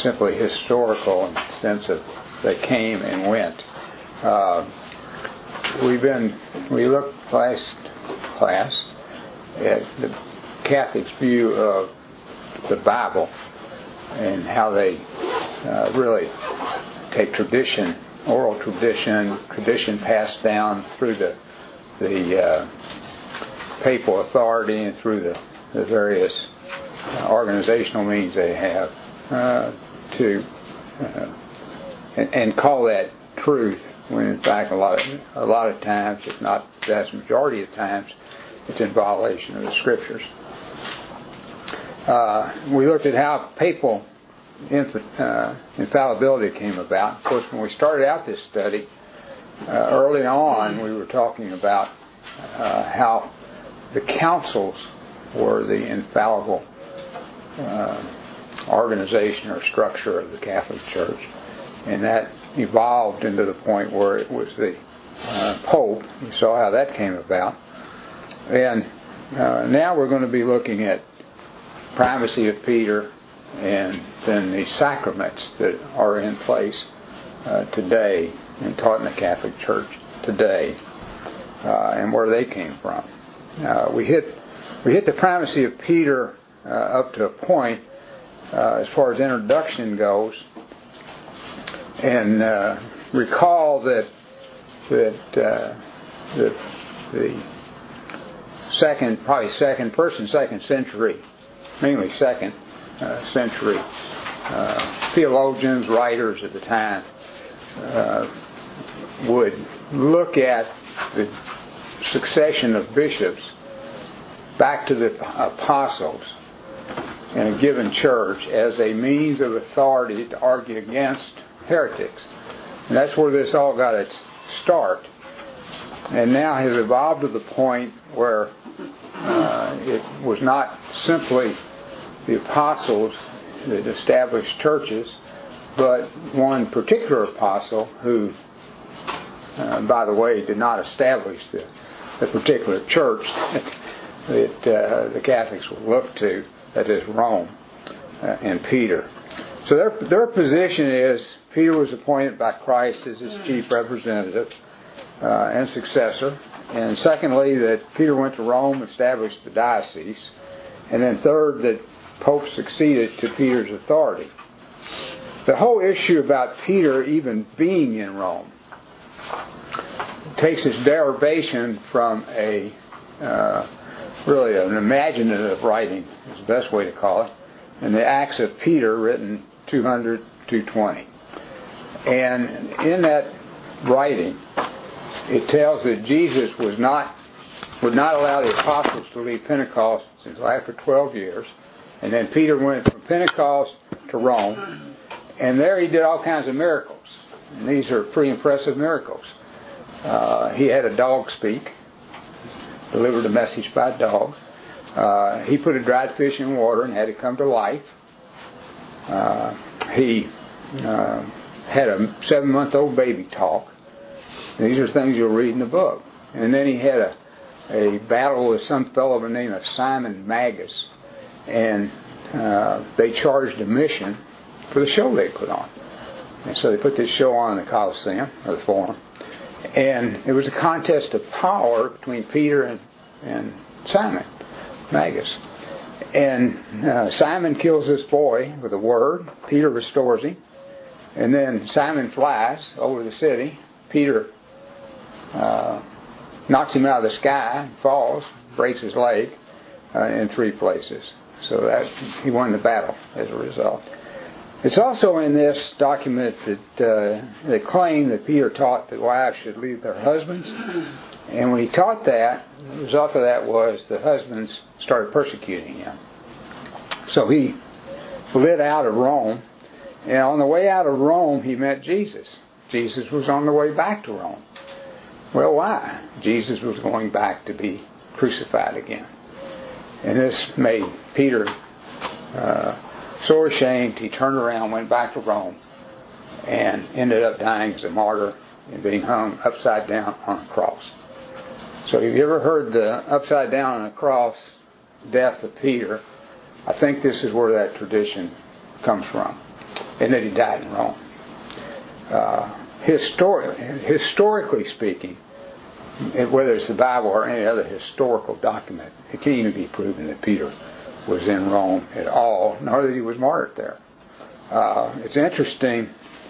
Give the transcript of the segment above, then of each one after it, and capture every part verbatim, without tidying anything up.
simply historical in the sense of they came and went. Uh, we've been, we looked last class at the Catholic's view of the Bible and how they uh, really take tradition, oral tradition, tradition passed down through the the uh, papal authority and through the, the various uh, organizational means they have uh, to uh, and, and call that truth, when in fact a lot of, a lot of times, if not the vast majority of times, it's in violation of the Scriptures. Uh, we looked at how papal inf- uh, infallibility came about. Of course, when we started out this study, uh, early on we were talking about uh, how the councils were the infallible uh, organization or structure of the Catholic Church. And that evolved into the point where it was the uh, Pope. You saw how that came about. And uh, now we're going to be looking at primacy of Peter and then the sacraments that are in place uh, today and taught in the Catholic Church today uh, and where they came from. Uh, we hit we hit the primacy of Peter uh, up to a point uh, as far as introduction goes, and uh, recall that that uh, the the second, probably second, first and second century, mainly second uh, century uh, theologians, writers at the time uh, would look at the succession of bishops back to the apostles in a given church as a means of authority to argue against heretics. And that's where this all got its start. And now has evolved to the point where uh, it was not simply the apostles that established churches, but one particular apostle who, uh, by the way, did not establish the, the particular church that, that uh, the Catholics would look to, that is Rome uh, and Peter. So their their position is Peter was appointed by Christ as his chief representative uh, and successor. And secondly, that Peter went to Rome, established the diocese. And then third, that Pope succeeded to Peter's authority. The whole issue about Peter even being in Rome takes its derivation from a uh, really an imaginative writing, is the best way to call it, in the Acts of Peter, written two hundred to two twenty. And in that writing, it tells that Jesus was not would not allow the apostles to leave Pentecost until after twelve years. And then Peter went from Pentecost to Rome. And there he did all kinds of miracles. And these are pretty impressive miracles. Uh, he had a dog speak, delivered a message by a dog. Uh, he put a dried fish in water and had it come to life. Uh, he uh, had a seven-month-old baby talk. These are things you'll read in the book. And then he had a, a battle with some fellow by the name of Simon Magus. And uh, they charged a mission for the show they put on. And so they put this show on in the Colosseum, or the Forum. And it was a contest of power between Peter and, and Simon Magus. And uh, Simon kills this boy with a word. Peter restores him. And then Simon flies over the city. Peter uh, knocks him out of the sky, falls, breaks his leg uh, in three places. So that he won the battle as a result. It's also in this document that uh, they claim that Peter taught that wives should leave their husbands. And when he taught that, the result of that was the husbands started persecuting him. So he fled out of Rome. And on the way out of Rome, he met Jesus. Jesus was on the way back to Rome. Well, why? Jesus was going back to be crucified again. And this made Peter uh, so ashamed, he turned around, went back to Rome, and ended up dying as a martyr and being hung upside down on a cross. So have you ever heard the upside down on a cross death of Peter? I think this is where that tradition comes from. and that he died in Rome. Uh, histori- historically speaking, whether it's the Bible or any other historical document, it can't even be proven that Peter was in Rome at all, nor that he was martyred there. Uh, it's interesting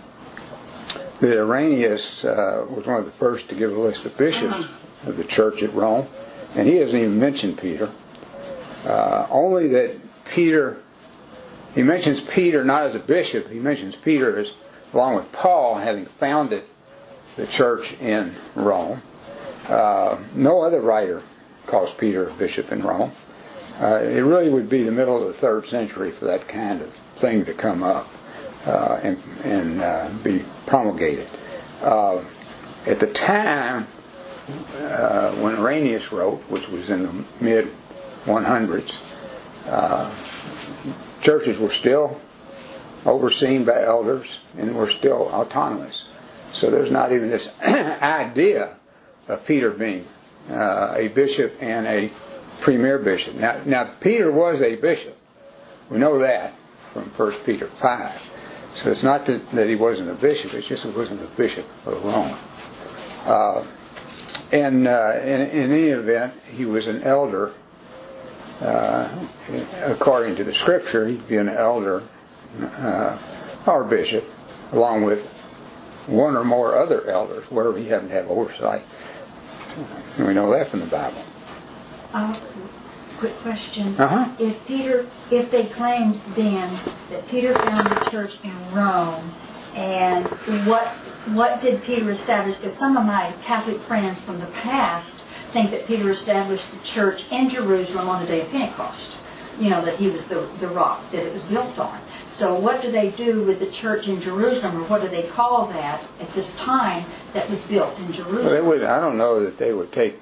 that Irenaeus uh, was one of the first to give a list of bishops of the church at Rome, and he hasn't even mentioned Peter. Uh, only that Peter, he mentions Peter not as a bishop, he mentions Peter as, along with Paul, having founded the church in Rome. Uh, no other writer calls Peter a bishop in Rome. Uh, it really would be the middle of the third century for that kind of thing to come up uh, and, and uh, be promulgated. Uh, at the time uh, when Irenaeus wrote, which was in the mid one hundreds, uh, churches were still overseen by elders and were still autonomous. So there's not even this idea of Peter being uh, a bishop and a premier bishop. Now, now Peter was a bishop. We know that from First Peter five. So it's not that, that he wasn't a bishop, it's just he wasn't a bishop of Rome. Uh, and uh, in, in any event, he was an elder. Uh, according to the Scripture, he'd be an elder uh, or bishop, along with one or more other elders, wherever he happened to have oversight. And we know that from the Bible. Uh, quick question. Uh-huh. If Peter, if they claimed then that Peter founded the church in Rome, and what what did Peter establish? Because some of my Catholic friends from the past think that Peter established the church in Jerusalem on the day of Pentecost. You know, that he was the the rock that it was built on. So what do they do with the church in Jerusalem, or what do they call that at this time that was built in Jerusalem? Well, they would, I don't know that they would take,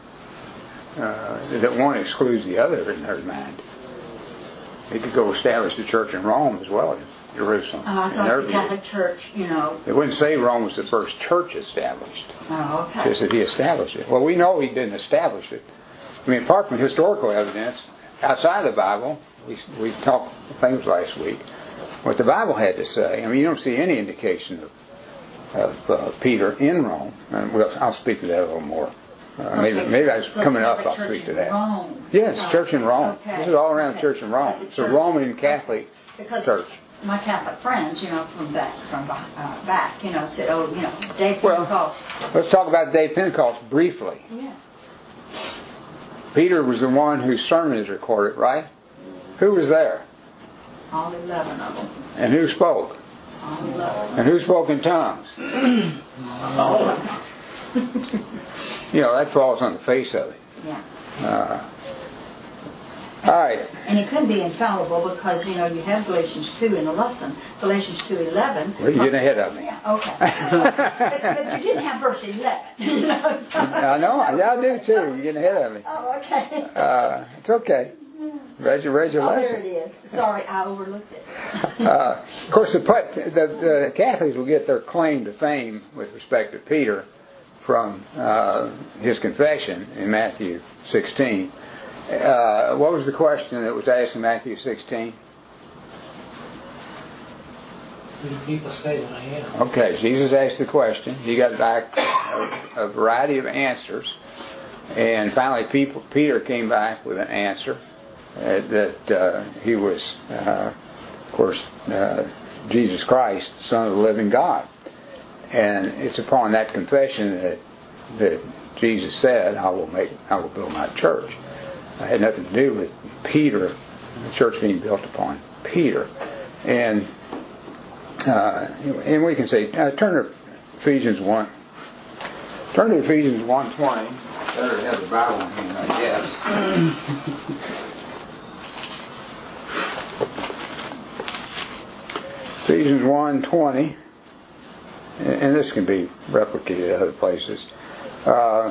uh, that one excludes the other in their mind. They could go establish the church in Rome as well as Jerusalem. Uh, I thought the Catholic Church, you know. They wouldn't say Rome was the first church established. Oh, okay. Just that he established it. Well, we know he didn't establish it. I mean, apart from historical evidence, outside of the Bible, we we talked things last week, what the Bible had to say. I mean, you don't see any indication of, of uh, Peter in Rome. And we'll, I'll speak to that a little more. Uh, okay, maybe so, maybe I was so coming up, I'll church speak to in that. Rome. Yes, Oh, church in Rome. Okay. This is all around okay. church in Rome. It's a church. Roman Catholic because church. My Catholic friends, you know, from back, from uh, back, you know, said, oh, you know, day of Well, Pentecost. Let's talk about the day of Pentecost briefly. Yeah. Peter was the one whose sermon is recorded, right? Who was there? All eleven of them. And who spoke? All eleven. And who spoke in tongues? All of them. You know, that falls on the face of it. Yeah. Uh, all right. And it couldn't be infallible because, you know, you have Galatians two in the lesson. Galatians two eleven. Well, you're getting ahead of me. Yeah, okay. but, but you didn't have verse eleven. You know, so. I know. I do too. You're getting ahead of me. Oh, okay. Uh, it's okay. Read your, read your oh, lesson. there it is. Sorry, I overlooked it. uh, of course, the, the, the Catholics will get their claim to fame with respect to Peter from uh, his confession in Matthew sixteen. Uh, what was the question that was asked in Matthew sixteen? Who do people say that I am? Okay, Jesus asked the question. He got back a, a variety of answers. And finally, people, Peter came back with an answer uh, that uh, he was, uh, of course, uh, Jesus Christ, Son of the living God. And it's upon that confession that that Jesus said, "I will make, I will build my church." It had nothing to do with Peter, the church being built upon Peter. And uh, and we can say, uh, turn to Ephesians one. Turn to Ephesians one twenty. Better to have the Bible in here, I guess. Ephesians one twenty. And this can be replicated at other places. Uh,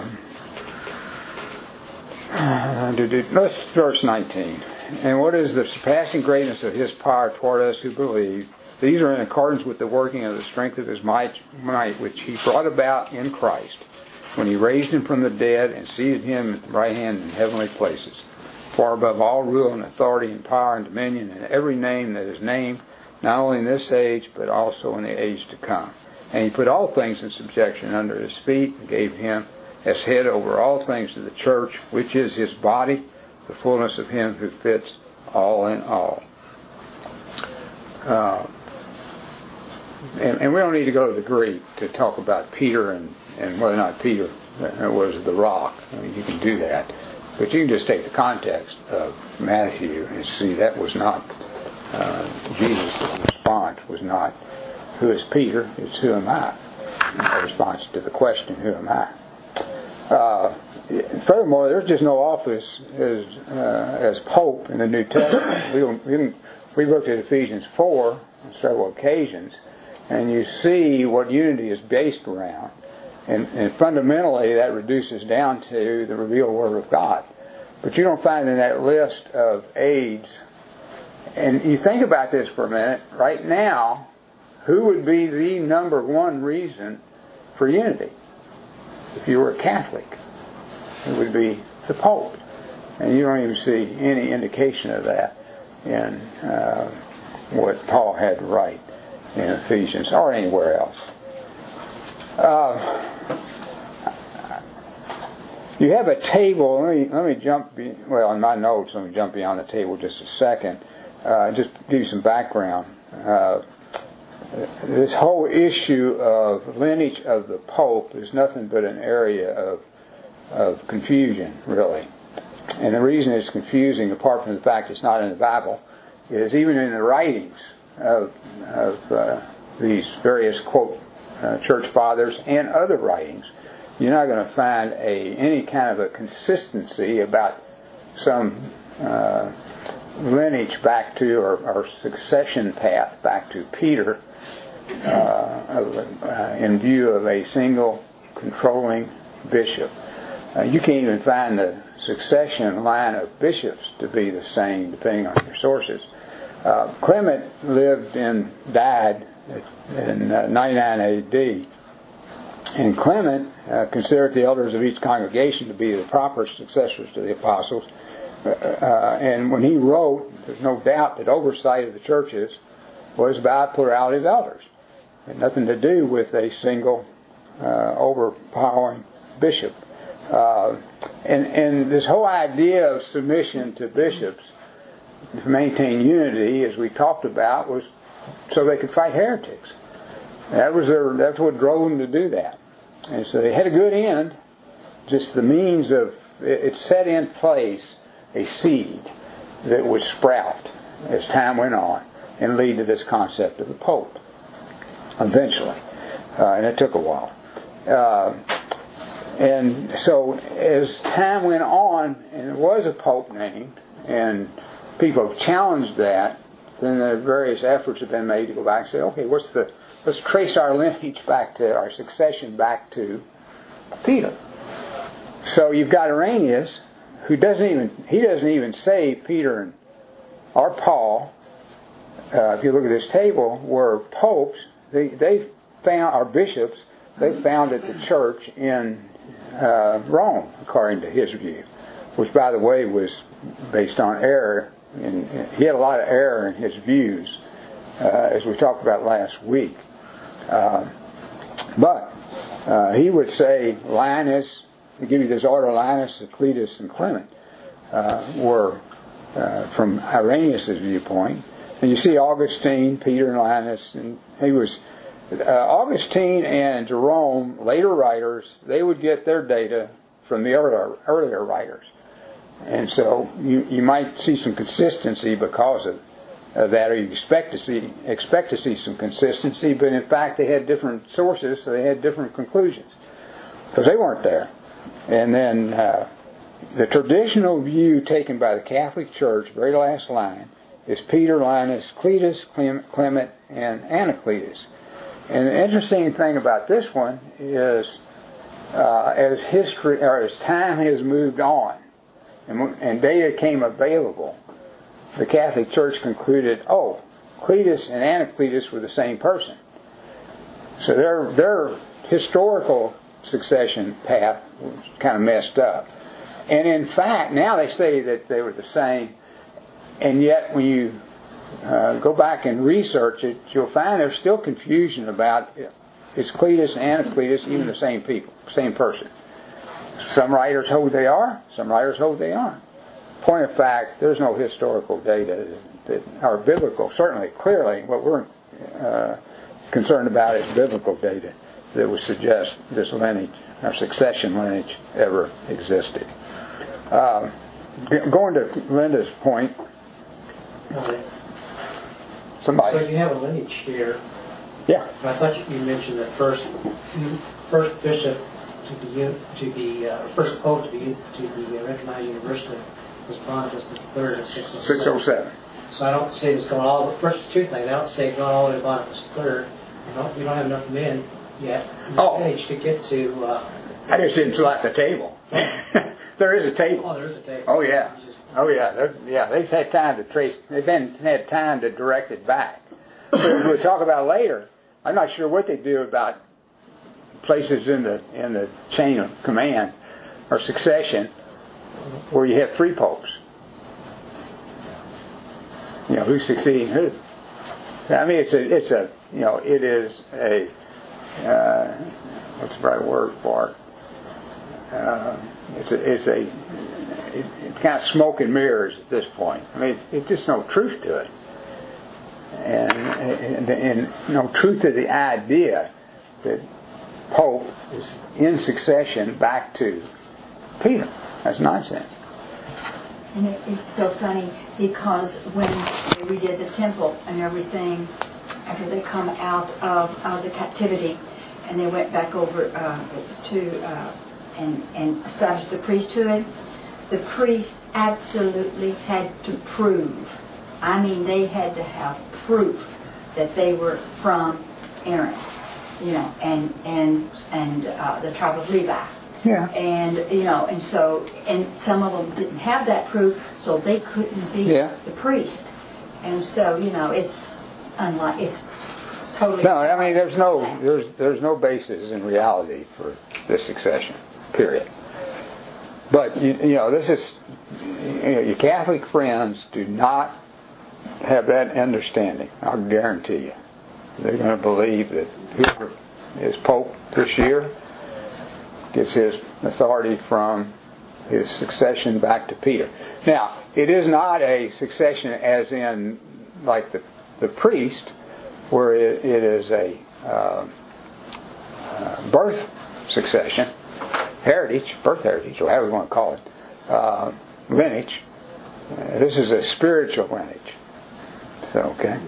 let's verse nineteen. And what is the surpassing greatness of His power toward us who believe? These are in accordance with the working of the strength of His might, might, which He brought about in Christ, when He raised Him from the dead and seated Him at the right hand in heavenly places, far above all rule and authority and power and dominion and every name that is named, not only in this age, but also in the age to come. And he put all things in subjection under his feet, and gave him as head over all things to the church, which is his body, the fullness of him who fits all in all. Uh, and, and we don't need to go to the Greek to talk about Peter and, and whether or not Peter was the rock. I mean, you can do that. But you can just take the context of Matthew and see that was not uh, Jesus' response was not, who is Peter? It's who am I? A response to the question, who am I? Uh, furthermore, there's just no office as uh, as Pope in the New Testament. We, don't, we, we looked at Ephesians four on several occasions, and you see what unity is based around. And, and fundamentally, that reduces down to the revealed Word of God. But you don't find in that list of aids. And you think about this for a minute. Right now, who would be the number one reason for unity? If you were a Catholic, it would be the Pope. And you don't even see any indication of that in uh, what Paul had to write in Ephesians or anywhere else. Uh, you have a table. Let me let me jump. Be, well, in my notes, let me jump beyond the table just a second. Uh, just give you some background. Uh, this whole issue of lineage of the Pope is nothing but an area of of confusion, really. And the reason it's confusing, apart from the fact it's not in the Bible, is even in the writings of of uh, these various quote. Uh, church fathers and other writings, you're not going to find a any kind of a consistency about some uh, lineage back to or, or succession path back to Peter uh, uh, in view of a single controlling bishop. Uh, you can't even find the succession line of bishops to be the same, depending on your sources. Uh, Clement lived and died in uh, ninety-nine A D, and Clement uh, considered the elders of each congregation to be the proper successors to the apostles. Uh, uh, and when he wrote, there's no doubt that oversight of the churches was by plurality of elders. It had nothing to do with a single uh, overpowering bishop. Uh, and, and this whole idea of submission to bishops to maintain unity, as we talked about, was so they could fight heretics. That was their, that's what drove them to do that. And so they had a good end, just the means of, it set in place a seed that would sprout as time went on and lead to this concept of the Pope, eventually. Uh, and it took a while. Uh, and so as time went on, and there was a Pope named, and people have challenged that, then the various efforts have been made to go back and say, okay, what's the, let's trace our lineage back to, our succession back to Peter. So you've got Irenaeus, who doesn't even, he doesn't even say Peter and, or Paul, uh, if you look at this table, were popes. They, they found, or bishops, they founded the church in uh, Rome, according to his view, which, by the way, was based on error. And he had a lot of error in his views, uh, as we talked about last week. Uh, but uh, he would say Linus, to give you this order, Linus, Cletus, and Clement uh, were uh, from Irenaeus' viewpoint. And you see Augustine, Peter, and Linus, and he was uh, Augustine and Jerome, later writers. They would get their data from the earlier, earlier writers. And so you, you might see some consistency because of, of that, or you expect to see expect to see some consistency, but in fact they had different sources, so they had different conclusions because they weren't there. And then uh, the traditional view taken by the Catholic Church, very last line, is Peter, Linus, Cletus, Clement, and Anacletus. And the interesting thing about this one is, uh, as history or as time has moved on, And, and data came available, the Catholic Church concluded, oh, Cletus and Anacletus were the same person. So their their historical succession path was kind of messed up. And in fact, now they say that they were the same, and yet when you uh, go back and research it, you'll find there's still confusion about is Cletus and Epicletus even the same people, same person. Some writers hold they are, some writers hold they aren't. Point of fact, there's no historical data that are biblical. Certainly, clearly, what we're uh, concerned about is biblical data that would suggest this lineage, or succession lineage, ever existed. Uh, going to Linda's point, Okay. somebody. So you have a lineage here. Yeah. I thought you mentioned that first, first bishop to be to be uh, first pope to be to be recognized universally was Boniface the Third in six oh seven. six oh seven. So I don't say this going all the first two things. I don't say going all the way to Boniface the Third. You don't, you don't have enough men yet in the Oh. age to get to. Uh, I just didn't fill out the table. There is a table. oh, there is a table. Oh yeah. You just- Oh yeah. They're, yeah. They've had time to trace. They've been had time to direct it back. But as we'll talk about later, I'm not sure what they do about places in the in the chain of command or succession where you have three popes. You know, who's succeeding who? I mean, it's a it's a you know it is a uh, what's the right word for it? Uh, it's a it's a it, it's kind of smoke and mirrors at this point. I mean, it's just no truth to it. And, and, and no truth to the idea that Pope is in succession back to Peter. That's nonsense. And it, it's so funny because when they redid the temple and everything, after they come out of, of the captivity, and they went back over uh, to uh, and, and established the priesthood, the priest absolutely had to prove. I mean, they had to have proof that they were from Aaron, you know, and and and uh, the tribe of Levi. Yeah. And you know, and so, and some of them didn't have that proof, so they couldn't be Yeah. the priest. And so, you know, it's unlike it's totally. No, I mean, there's no there's there's no basis in reality for this succession. Period. But you, you know, this is you know, your Catholic friends do not have that understanding. I'll guarantee you. They're going to believe that whoever is Pope this year gets his authority from his succession back to Peter. Now, it is not a succession as in like the the priest, where it, it is a uh, uh, birth succession, heritage, birth heritage, or however you want to call it, uh, lineage. Uh, this is a spiritual lineage. So, okay.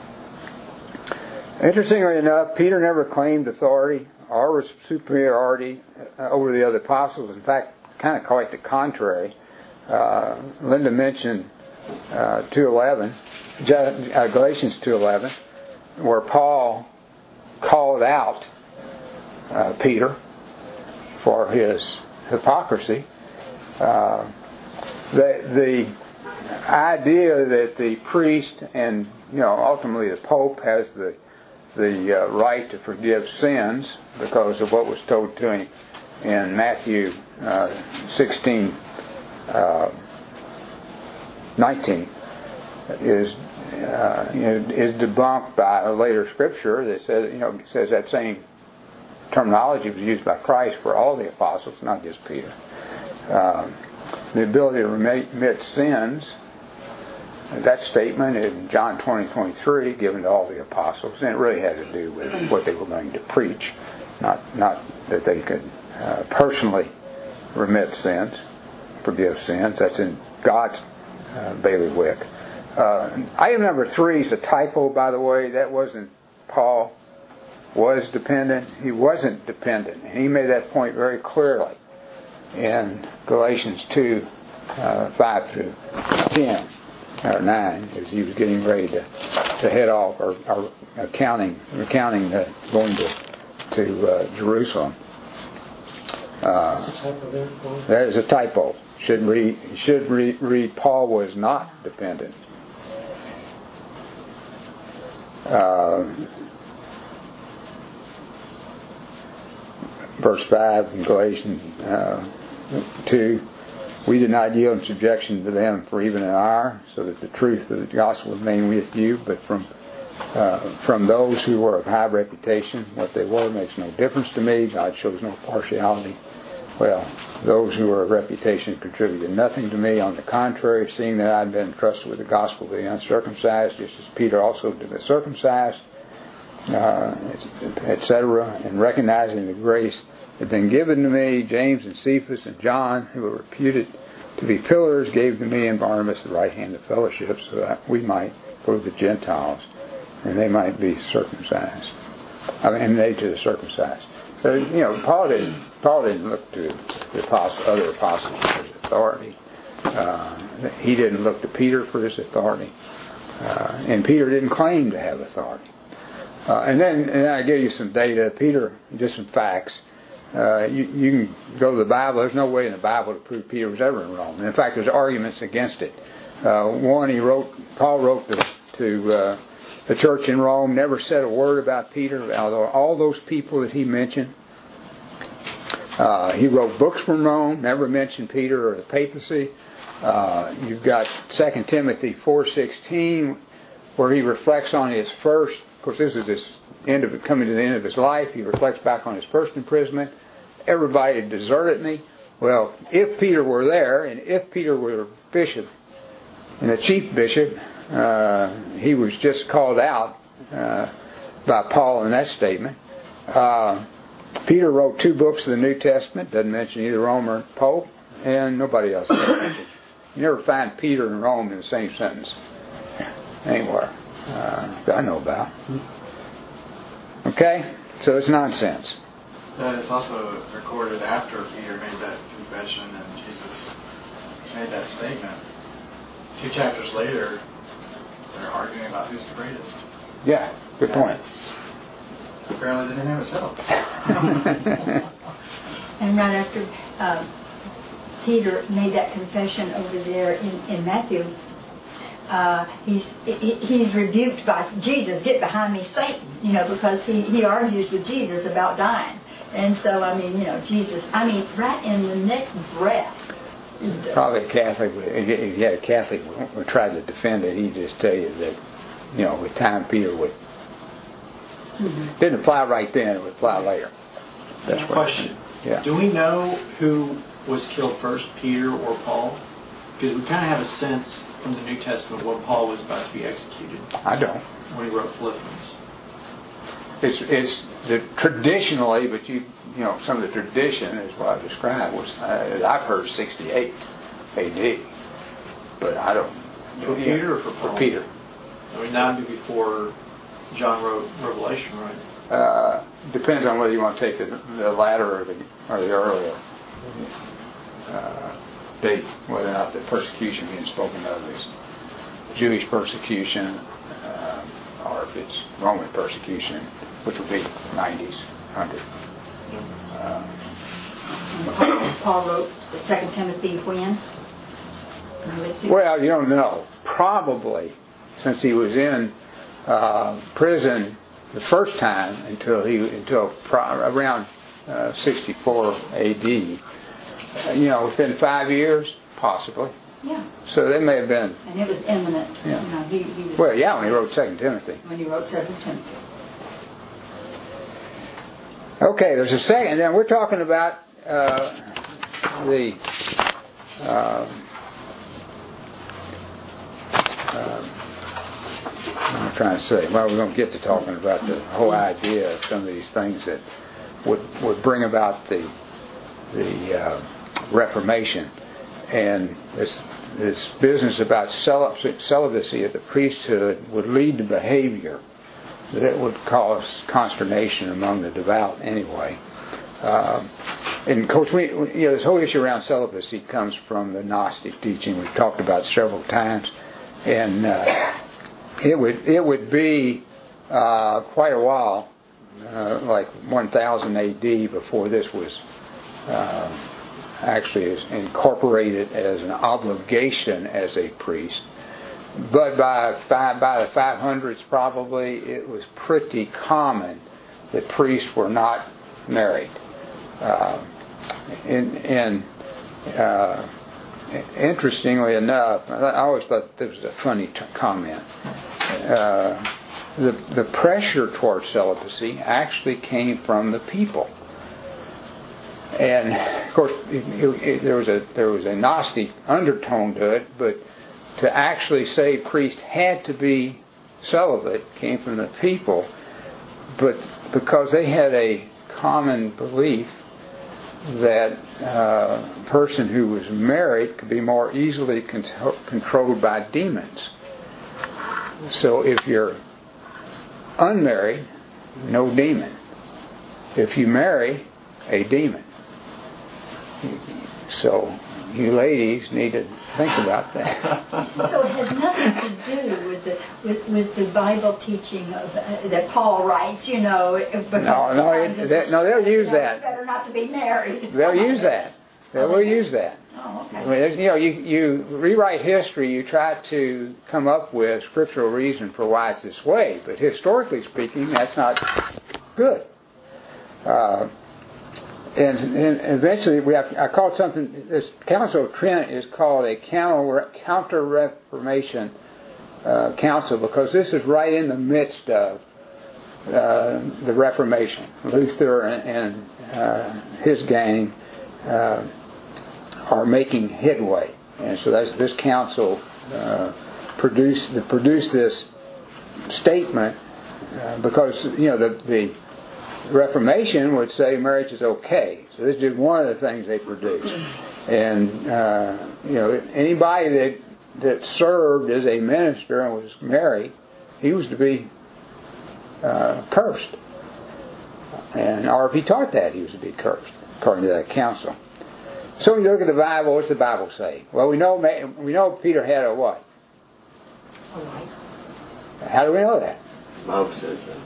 Interestingly enough, Peter never claimed authority or superiority over the other apostles. In fact, kind of quite the contrary. Uh, Linda mentioned uh, two eleven, uh, Galatians two eleven, where Paul called out uh, Peter for his hypocrisy. Uh, the, the idea that the priest and you know ultimately the Pope has the the uh, right to forgive sins because of what was told to him in Matthew uh, sixteen uh, nineteen is uh, you know, is debunked by a later scripture that says you know says that same terminology was used by Christ for all the apostles, not just Peter. Uh, the ability to remit sins. That statement in John twenty twenty-three, given to all the apostles, and it really had to do with what they were going to preach, not not that they could uh, personally remit sins, forgive sins. That's in God's uh, bailiwick. Uh, item number three is a typo, by the way. That wasn't Paul was dependent. He wasn't dependent. He made that point very clearly in Galatians two, uh, five through ten. Or nine, as he was getting ready to, to head off, or, or accounting, recounting the, going to to uh, Jerusalem. Uh, that is a typo. Should read should read, read Paul was not dependent. Uh, verse five in Galatians uh, two. We did not yield in subjection to them for even an hour, so that the truth of the gospel remain with you. But from uh, from those who were of high reputation, what they were makes no difference to me. God shows no partiality. Well, those who were of reputation contributed nothing to me. On the contrary, seeing that I had been entrusted with the gospel of the uncircumcised, just as Peter also to the circumcised, uh, et cetera, and recognizing the grace that had been given to me, James and Cephas and John, who were reputed to be pillars, gave to me and Barnabas the right hand of fellowship, so that we might go to the Gentiles, and they might be circumcised. I mean, and they to the circumcised. So, you know, Paul didn't, Paul didn't look to the apostle, other apostles for his authority. Uh, he didn't look to Peter for his authority. Uh, and Peter didn't claim to have authority. Uh, and then and then I give you some data. Peter, just some facts. Uh, you, you can go to the Bible. There's no way in the Bible to prove Peter was ever in Rome. And in fact, there's arguments against it. Uh, one, he wrote, Paul wrote to, to uh, the church in Rome, never said a word about Peter, although all those people that he mentioned. Uh, he wrote books from Rome, never mentioned Peter or the papacy. Uh, you've got Second Timothy four sixteen, where he reflects on his first, of course this is his end of it, coming to the end of his life. He reflects back on his first imprisonment. Everybody deserted me. Well, if Peter were there, and if Peter were bishop, and the chief bishop, uh, he was just called out uh, by Paul in that statement. Uh, Peter wrote two books of the New Testament, doesn't mention either Rome or Pope, and nobody else mentions. You never find Peter and Rome in the same sentence anywhere uh, that I know about. Okay? So it's nonsense. That is also recorded after Peter made that confession and Jesus made that statement. Two chapters later, they're arguing about who's the greatest. Yeah, good point. Apparently they didn't have a settle. And right after uh, Peter made that confession over there in, in Matthew, uh, he's he's rebuked by Jesus, "Get behind me, Satan," you know, because he, he argues with Jesus about dying. And so, I mean, you know, Jesus, I mean, right in the next breath. Probably a Catholic, if you had a Catholic who tried to defend it, he'd just tell you that, you know, with time Peter would, mm-hmm. didn't apply right then, it would apply later. That's question. Yeah. Do we know who was killed first, Peter or Paul? Because we kind of have a sense from the New Testament when Paul was about to be executed. I don't. When he wrote Philippians. It's it's the, traditionally, but you you know some of the tradition is what I described was uh, I've heard sixty-eight A D, but I don't. For yeah, Peter or for Paul? For Peter. I mean, that would be before John wrote Revelation, right? Uh, depends on whether you want to take the, the latter or the or the earlier uh, date, whether or not the persecution being spoken of is Jewish persecution, uh, or if it's Roman persecution, which would be nineties, one hundred. Uh, Paul wrote the Second Timothy when? Well, you don't know. Probably, since he was in uh, prison the first time until he until pro- around uh, sixty-four A D. Uh, you know, within five years, possibly. Yeah. So they may have been. And it was imminent. Yeah. You know, he, he was, well, yeah, when he wrote Second Timothy. When he wrote Second Timothy. Okay, there's a second. Then we're talking about uh, the. Uh, uh, I'm trying to say. Well, we're going to get to talking about the whole idea of some of these things that would would bring about the the uh, Reformation, and this this business about celibacy of the priesthood would lead to behavior that would cause consternation among the devout anyway. Uh, and of course, we, you know, this whole issue around celibacy comes from the Gnostic teaching we've talked about several times, and uh, it would it would be uh, quite a while, uh, like one thousand A D, before this was uh, actually incorporated as an obligation as a priest. But by five, by the five hundreds, probably it was pretty common that priests were not married. Uh, in in uh, interestingly enough, I always thought this was a funny t- comment. Uh, the the pressure towards celibacy actually came from the people, and of course it, it, it, there was a there was a Gnostic undertone to it, but to actually say priests had to be celibate came from the people, but because they had a common belief that uh, a person who was married could be more easily con- controlled by demons. So if you're unmarried, no demon. If you marry, a demon. So you ladies need to think about that. So it has nothing to do with the with, with the Bible teaching of, uh, that Paul writes, you know. Because No, no, it, that, no, they'll use you know, that. It's better not to be married. They'll use that. They will use that. Oh, okay. I mean, there's- you know, you, you rewrite history, you try to come up with scriptural reason for why it's this way, but historically speaking, that's not good. Uh, and, and eventually, we have. I called something. This Council of Trent is called a counter counter Reformation uh, council because this is right in the midst of uh, the Reformation. Luther and, and uh, his gang uh, are making headway, and so that's, this council uh, produced produced this statement uh, because you know the the Reformation would say marriage is okay. So this is just one of the things they produced. And, uh, you know, anybody that that served as a minister and was married, he was to be uh, cursed. And R P taught that he was to be cursed, according to that council. So when you look at the Bible, what's the Bible say? Well, we know we know Peter had a what? A wife. How do we know that? The Bible says so.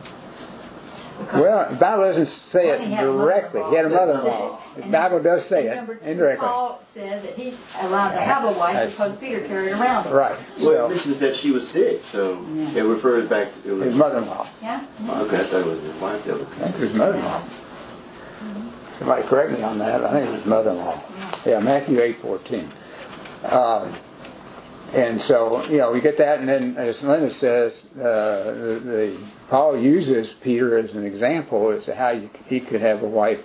Well, the Bible doesn't say Well, it he had a directly. mother-in-law. He had a mother-in-law. The And Bible does say and it number two, indirectly. Paul said that he's allowed to have a wife That's- because Peter carried around her. Right. Well, So, it mentions that she was sick, so Yeah. it refers back to it was, his mother-in-law. Yeah? Okay, I thought it was his wife that was I think it was his mother-in-law. Somebody correct me on that. I think it was his mother-in-law. Yeah, Matthew eight fourteen. Um, and so, you know, we get that, and then as Linda says, uh, the, the Paul uses Peter as an example as to how you, he could have a wife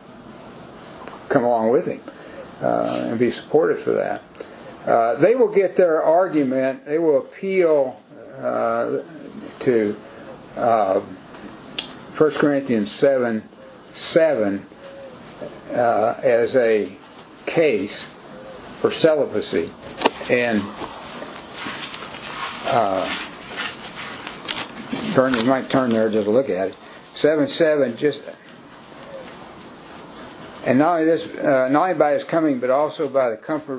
come along with him uh, and be supported for that. Uh, they will get their argument, they will appeal uh, to uh, First Corinthians seven seven uh, as a case for celibacy. And uh, turn, you might turn there just to look at it. seven seven just. And not only this, uh, not only by his coming, but also by the comfort,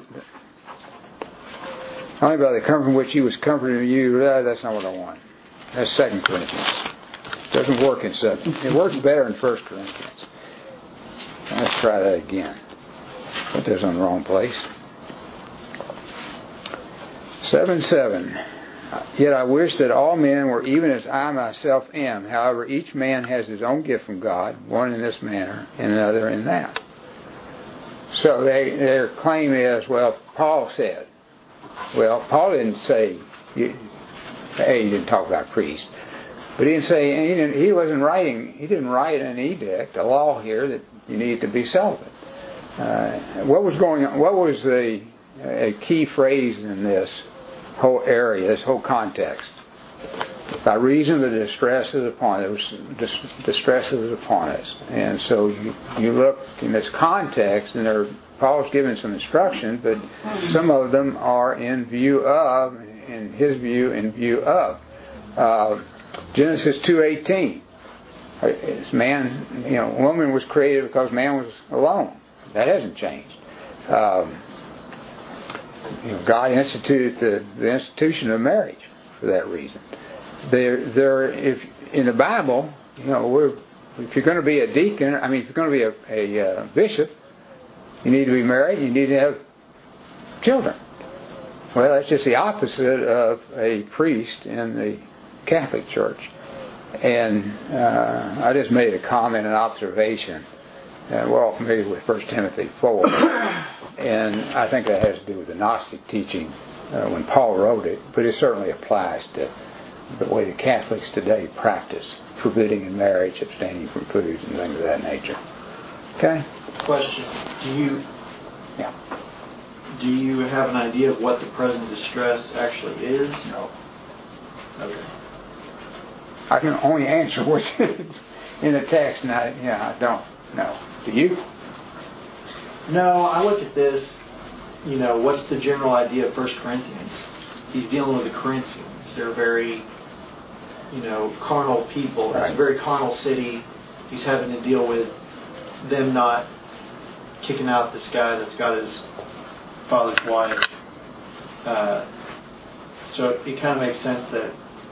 not only by the comfort in which he was comforting you. Uh, that's not what I want. That's Second Corinthians. It doesn't work in Second. It works better in First Corinthians. Let's try that again. Put this in the wrong place. Seven seven. Yet I wish that all men were even as I myself am. However, each man has his own gift from God, one in this manner and another in that. So they, their claim is, well, Paul said. Well, Paul didn't say, hey, he didn't talk about priests. But he didn't say, he, didn't, he wasn't writing, he didn't write an edict, a law here that you needed to be celibate. Uh, what was going on, what was the a key phrase in this whole area, this whole context? By reason of the distress is upon us, distress is upon us. And so you, you look in this context, and there, Paul's given some instruction, but some of them are in view of, in his view, in view of. Uh, Genesis two eighteen. It's man, you know, woman was created because man was alone. That hasn't changed. Um, you know, God instituted the, the institution of marriage for that reason. There, there, if in the Bible, you know, we're, if you're going to be a deacon, I mean, if you're going to be a, a uh, bishop, you need to be married. You need to have children. Well, that's just the opposite of a priest in the Catholic Church. And uh, I just made a comment, an observation. Uh, we're all familiar with First Timothy four. and I think that has to do with the Gnostic teaching uh, when Paul wrote it, but it certainly applies to the way the Catholics today practice forbidding in marriage, abstaining from foods and things of that nature. Okay? Question: Do you Yeah. do you have an idea of what the present distress actually is? No. Okay. I can only answer what's in the text, and I, yeah, I don't know. Do you? No, I look at this, you know, what's the general idea of First Corinthians? He's dealing with the Corinthians. They're very, you know, carnal people. Right. It's a very carnal city. He's having to deal with them not kicking out this guy that's got his father's wife. Uh, so it, it kind of makes sense that,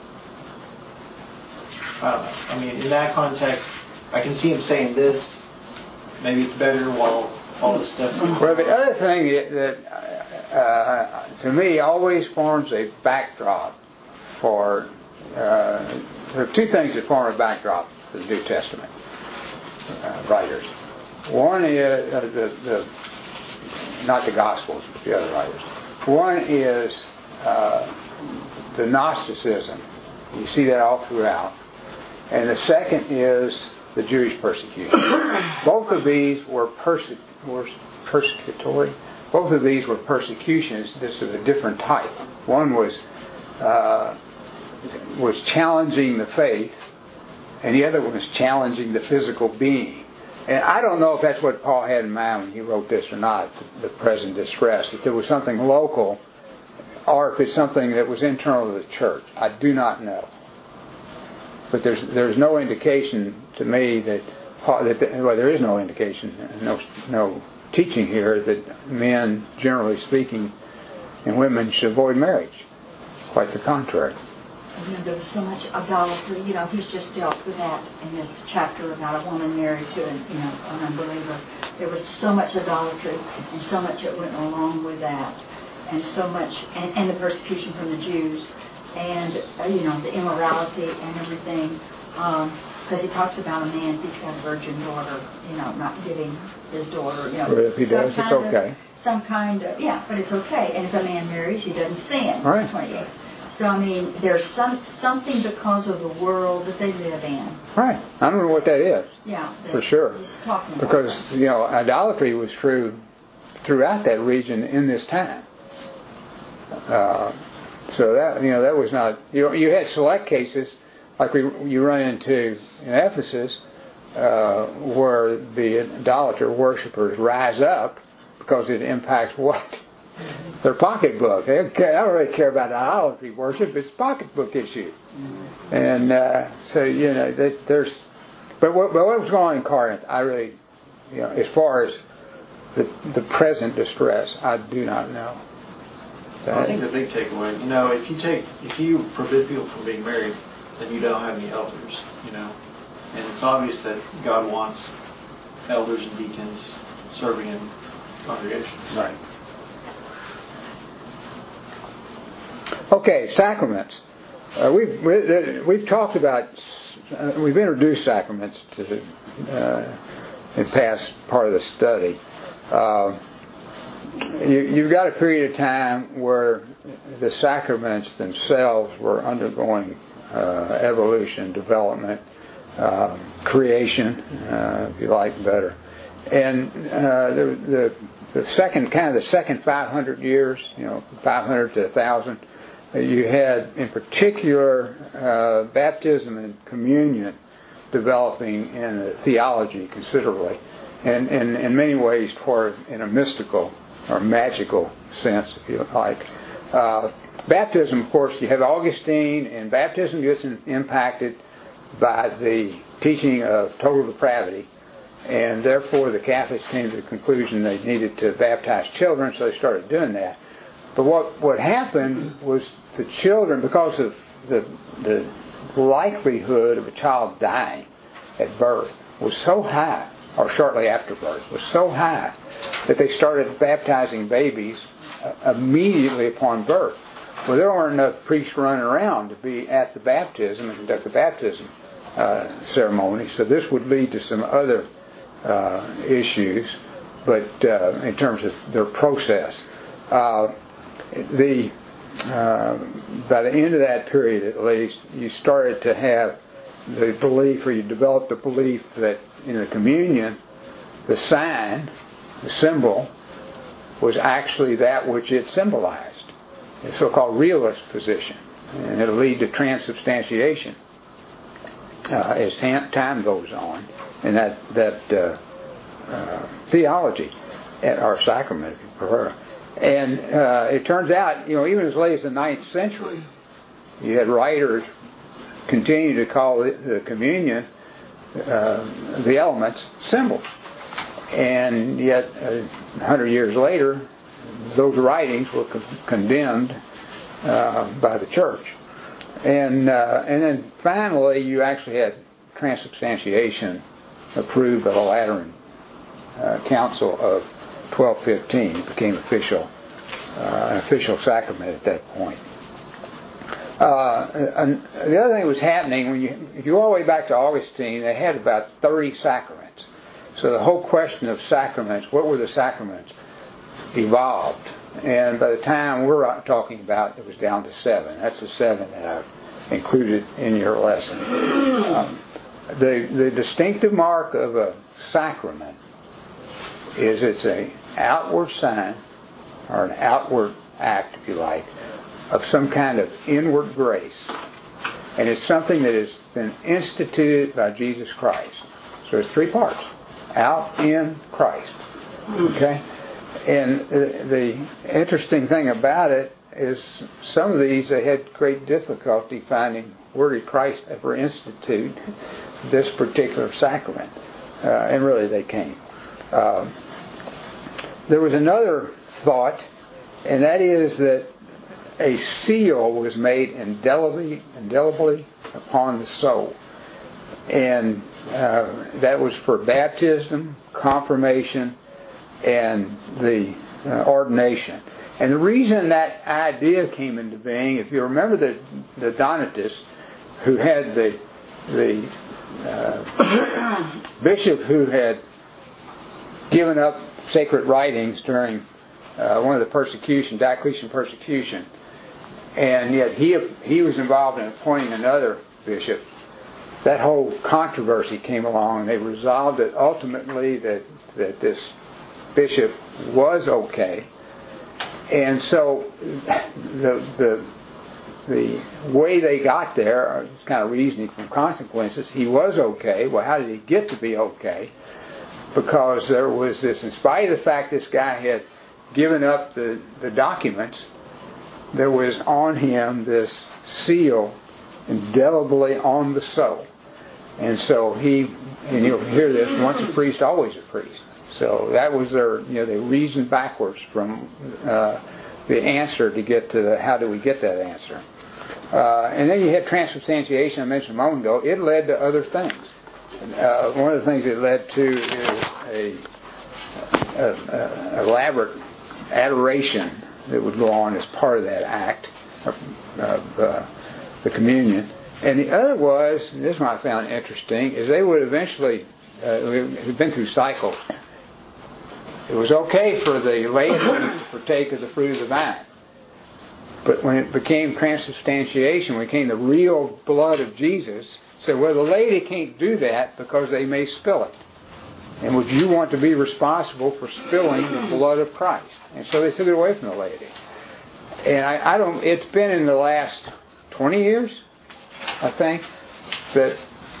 I don't know. I mean, in that context, I can see him saying this. Maybe it's better while all this stuff. Well, the other thing that, uh, to me, always forms a backdrop for. Uh, there are two things that form a backdrop for the New Testament uh, writers. One is uh, the, the not the Gospels, but the other writers. One is uh, the Gnosticism. You see that all throughout. And the second is the Jewish persecution. Both of these were, perse- were persecutory. Both of these were persecutions. This is a different type. One was uh, was challenging the faith, and the other one was challenging the physical being. And I don't know if that's what Paul had in mind when he wrote this or not, the present distress, that there was something local, or if it's something that was internal to the church. I do not know. But there's there's no indication to me that, that well, there is no indication, no no teaching here that men, generally speaking, and women should avoid marriage. Quite the contrary. You know, there was so much idolatry. You know, he's just dealt with that in this chapter about a woman married to an, you know, an unbeliever. There was so much idolatry and so much that went along with that, and so much, and, and the persecution from the Jews, and uh, you know, the immorality and everything. Um, because he talks about a man, if he's got a virgin daughter, you know, not giving his daughter, you know. But if he does, it's okay. Of, some kind of, yeah, but it's okay. And if a man marries, he doesn't sin. Right. twenty-eight. So, I mean, there's some something because of the world that they live in. Right. I don't know what that is. Yeah. For sure. He's talking about because, that. you know, idolatry was true throughout that region in this time. Uh, so that, you know, that was not, you know, you had select cases, like we you run into in Ephesus, uh, where the idolater worshippers rise up because it impacts what? Their pocketbook. They don't, care, I don't really care about idolatry worship. It's a pocketbook issue. And uh, so, you know, there's... But what, but what was going on in Corinth, I really, you know, as far as the, the present distress, I do not know. Well, I think the big takeaway, you know, if you take, if you forbid people from being married, then you don't have any elders, you know. And it's obvious that God wants elders and deacons serving in congregations. Right. Okay, sacraments. Uh, we've we, we've talked about uh, we've introduced sacraments to the uh, in past part of the study. Uh, you, you've got a period of time where the sacraments themselves were undergoing uh, evolution, development, uh, creation, uh, if you like better, and uh, the, the the second kind of the second five hundred years, you know, five hundred to one thousand. You had, in particular, uh, baptism and communion developing in a theology considerably, and in many ways toward in a mystical or magical sense, if you like. Uh, baptism, of course, you have Augustine, and baptism gets impacted by the teaching of total depravity, and therefore the Catholics came to the conclusion they needed to baptize children, so they started doing that. But what, what happened was the children, because of the, the likelihood of a child dying at birth was so high, or shortly after birth, was so high, that they started baptizing babies uh, immediately upon birth. Well, there aren't enough priests running around to be at the baptism and conduct the baptism uh, ceremony, so this would lead to some other uh, issues. but uh, in terms of their process. Uh, the uh, by the end of that period, at least, you started to have the belief, or you developed the belief that in the communion, the sign, the symbol, was actually that which it symbolized, the so-called realist position, and it'll lead to transubstantiation uh, as time goes on, and that that uh, uh, theology, or sacrament, if you prefer. And uh, it turns out, you know, even as late as the ninth century, you had writers continue to call the, the communion, uh, the elements, symbols. And yet, a hundred years later, those writings were con- condemned uh, by the church. And uh, and then finally, you actually had transubstantiation approved by the Lateran uh, Council of twelve fifteen. It became official, uh, an official sacrament at that point. Uh, and the other thing that was happening, when you, if you go all the way back to Augustine, they had about thirty sacraments. So the whole question of sacraments, what were the sacraments, evolved. And by the time we're talking about, it was down to seven. That's the seven that I've included in your lesson. Um, the, the distinctive mark of a sacrament is it's an outward sign, or an outward act, if you like, of some kind of inward grace. And it's something that has been instituted by Jesus Christ. So it's three parts. Out, in, Christ. Okay? And the interesting thing about it is some of these, they had great difficulty finding where did Christ ever institute this particular sacrament. Uh, and really they came. Uh, there was another thought, and that is that a seal was made indelibly, indelibly upon the soul. And uh, that was for baptism, confirmation, and the uh, ordination. And the reason that idea came into being, if you remember the, the Donatists, who had the the uh, bishop who had given up sacred writings during uh, one of the persecution, Diocletian persecution, and yet he he was involved in appointing another bishop. That whole controversy came along, and they resolved it ultimately that that this bishop was okay. And so the the the way they got there is kind of reasoning from consequences. He was okay. Well, how did he get to be okay? Because there was this, in spite of the fact this guy had given up the, the documents, there was on him this seal indelibly on the soul. And so he, and you'll hear this, once a priest, always a priest. So that was their, you know, they reasoned backwards from uh, the answer to get to the, how do we get that answer. Uh, and then you had transubstantiation, I mentioned a moment ago. It led to other things. Uh, one of the things it led to is a, a, a elaborate adoration that would go on as part of that act of, of uh, the communion. And the other was, and this one I found interesting, is they would eventually, uh, we've been through cycles. It was okay for the laity to partake of the fruit of the vine. But when it became transubstantiation, when it became the real blood of Jesus, said, well, the laity can't do that because they may spill it. And would you want to be responsible for spilling the blood of Christ? And so they took it away from the laity. And I, I don't, it's been in the last twenty years, I think, that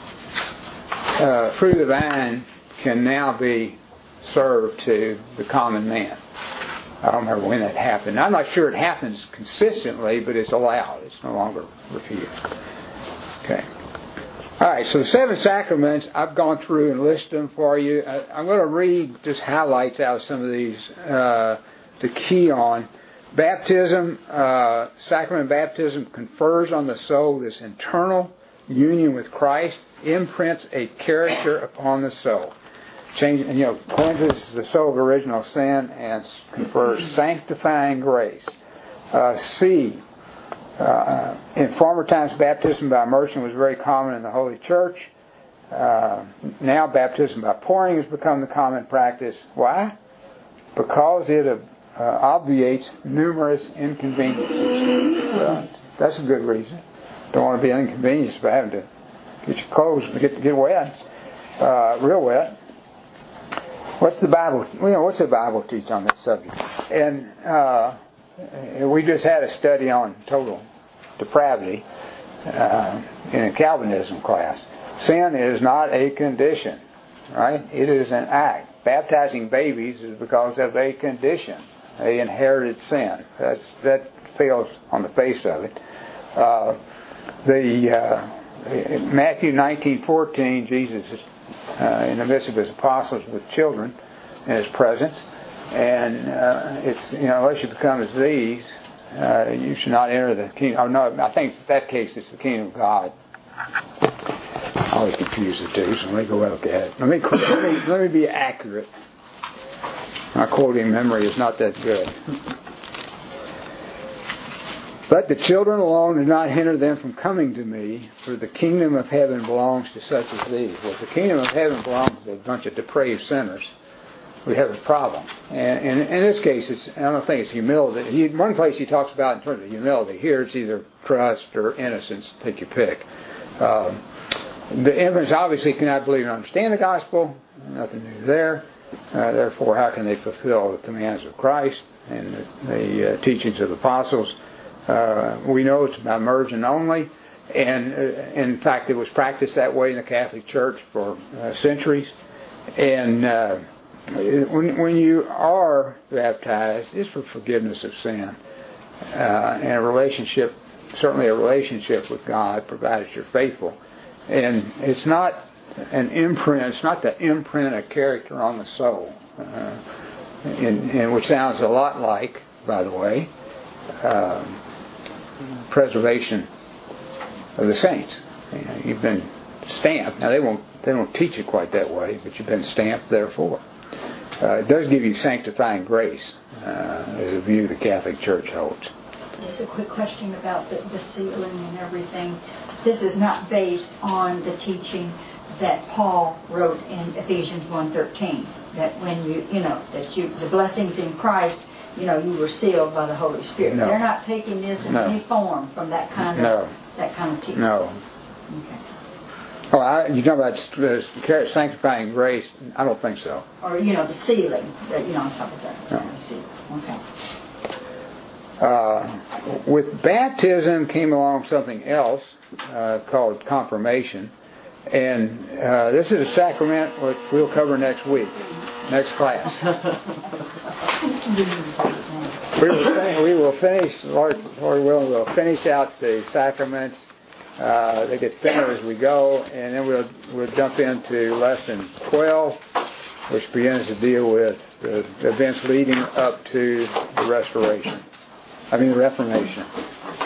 uh, fruit of the vine can now be served to the common man. I don't remember when that happened. I'm not sure it happens consistently, but it's allowed. It's no longer refused. Okay. All right, so the seven sacraments, I've gone through and listed them for you. I, I'm going to read just highlights out of some of these uh, to key on. Baptism, uh, sacrament of baptism confers on the soul this internal union with Christ, imprints a character upon the soul. Change, you know, cleanses the soul of original sin and confers sanctifying grace. Uh, C. Uh, in former times, baptism by immersion was very common in the Holy Church. Uh, now, baptism by pouring has become the common practice. Why? because it uh, obviates numerous inconveniences. Uh, that's a good reason. Don't want to be inconvenienced by having to get your clothes get get wet, uh, real wet. What's the Bible? You know, what's the Bible teach on this subject? And uh, we just had a study on total depravity uh, in a Calvinism class. Sin is not a condition, right? It is an act. Baptizing babies is because of a condition, a inherited sin. That's that fails on the face of it. Uh, the uh, Matthew nineteen fourteen, Jesus is uh, in the midst of his apostles with children in his presence, and uh, it's you know unless you become as these, uh, you should not enter the kingdom. Oh no, I think in that case it's the kingdom of God. I always confuse the two, so let me go look at it. Let me let me, let me be accurate. My quoting memory is not that good. Let the children alone do not hinder them from coming to me, for the kingdom of heaven belongs to such as these. Well, if the kingdom of heaven belongs to a bunch of depraved sinners, we have a problem. And, and in this case, it's, I don't think it's humility. He, one place he talks about in terms of humility. Here it's either trust or innocence. Take your pick. Um, the infants obviously cannot believe and understand the gospel. Nothing new there. Uh, therefore, how can they fulfill the commands of Christ and the, the uh, teachings of the apostles? Uh, we know it's about immersion only, and uh, in fact it was practiced that way in the Catholic Church for uh, centuries. And uh, when, when you are baptized, it's for forgiveness of sin uh, and a relationship, certainly a relationship with God, provided you're faithful. And it's not an imprint, it's not to imprint a character on the soul, uh, in, in which sounds a lot like, by the way, um, preservation of the saints. You know, you've been stamped. Now they won't they don't teach it quite that way, but you've been stamped therefore. Uh, it does give you sanctifying grace, uh, as a view the Catholic Church holds. Just a quick question about the, the sealing and everything. This is not based on the teaching that Paul wrote in Ephesians one thirteen. That when you you know that you the blessings in Christ. You know, you were sealed by the Holy Spirit. No. They're not taking this in No. any form from that kind of No. that kind of teaching. No. Okay. Oh, I, you talk about uh, sanctifying grace? I don't think so. Or you know, the sealing. That, you know, on top of that. No. The seal. Okay. Uh, with baptism came along something else uh, called confirmation, and uh, this is a sacrament which we'll cover next week, next class. we, will finish, we will finish, Lord, Lord willing, we'll finish out the sacraments. Uh, they get thinner as we go, and then we'll we'll jump into lesson twelve, which begins to deal with the events leading up to the Restoration. I mean, the Reformation.